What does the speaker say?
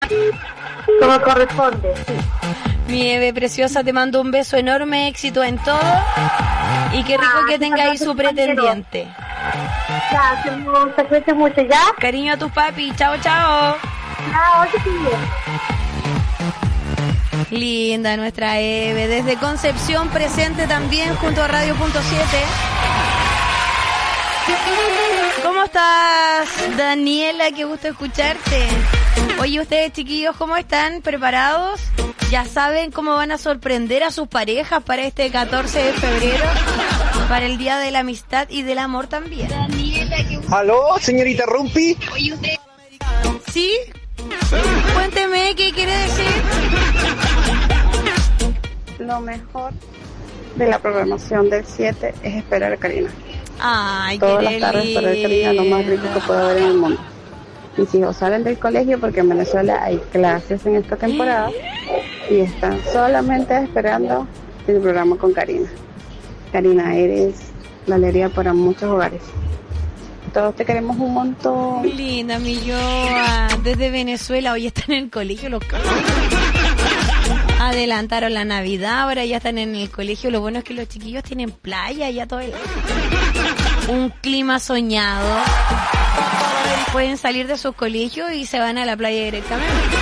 Como corresponde, sí. Mi Eve preciosa, te mando un beso enorme, éxito en todo. Y qué rico que tenga ahí su pretendiente. Gracias, te cuides mucho, ¿ya? Cariño a tus papis, chao, chao. Chao, que estés bien. Linda nuestra Eve, desde Concepción, presente también junto a Radio Punto 7. ¿Cómo estás, Daniela? Qué gusto escucharte. Oye, ustedes chiquillos, ¿cómo están? ¿Preparados? ¿Ya saben cómo van a sorprender a sus parejas para este 14 de febrero? Para el Día de la Amistad y del Amor también. ¿Aló, señorita Rumpi? Oye, usted... ¿Sí? Cuénteme, ¿qué quiere decir? Lo mejor de la programación del 7 es esperar a Karina. Ay, todas las tardes esperar a Karina, lo más rico que puede haber en el mundo. Mis hijos salen del colegio porque en Venezuela hay clases en esta temporada y están solamente esperando el programa con Karina. Karina, eres la alegría para muchos hogares. Todos te queremos un montón. Muy linda, mi Yoa. Desde Venezuela, hoy están en el colegio los cabros. Adelantaron la Navidad, ahora ya están en el colegio. Lo bueno es que los chiquillos tienen playa, ya todo un clima soñado. Pueden salir de sus colegios y se van a la playa directamente.